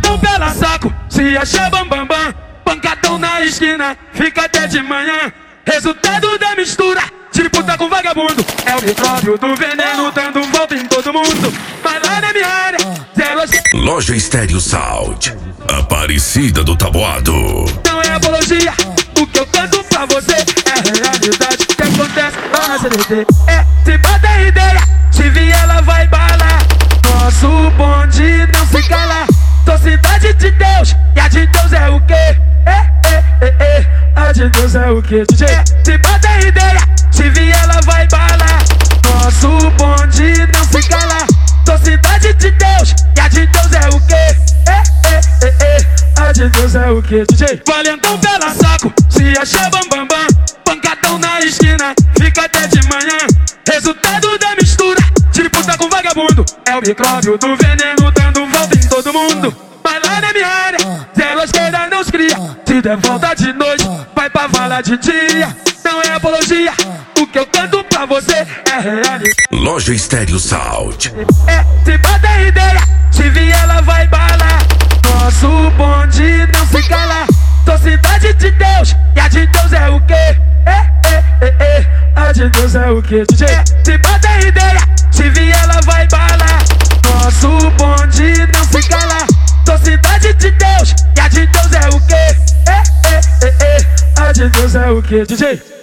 Valentão pela saco, se achar bambambam. Pancadão na esquina, fica até de manhã. Resultado da mistura, tipo tá com vagabundo. É o micróbio do veneno dando volta em todo mundo. Mas lá na minha área, zero Loja Estéreo Sound, Aparecida do Taboado. não é apologia, o que eu canto pra você é realidade. O que acontece lá na CDT é se bata ideia, se vier ela vai balar. Nosso bonde não se cala. Sou cidade de Deus, e a de Deus é o quê? A de Deus é o quê, DJ? Se bata ideia, se vier ela vai balar. Nosso bonde não se cala. Sou cidade de Deus, e a de Deus é o quê? A de Deus é o quê, DJ? Valentão pela saco, se achar bambambam. Pancadão na esquina, fica até de manhã. Resultado da mistura, tipo tá com vagabundo. É o micróbio do veneno dando volta em todo mundo. Mas lá na minha área, zero esquerda não se cria. Se der volta de noite, vai pra vala de dia. Não é apologia, o que eu canto pra você é realidade. Loja Estéreo Sound. Se bata ideia, se vier ela vai balar. Nosso bonde não se cala. Sou cidade de Deus, e a de Deus é o quê? A de Deus é o quê, DJ? Se bata ideia, se vier ela vai balar. Nosso bonde não se cala. Sou cidade de Deus, e a de Deus é o quê? A de Deus é o quê, DJ?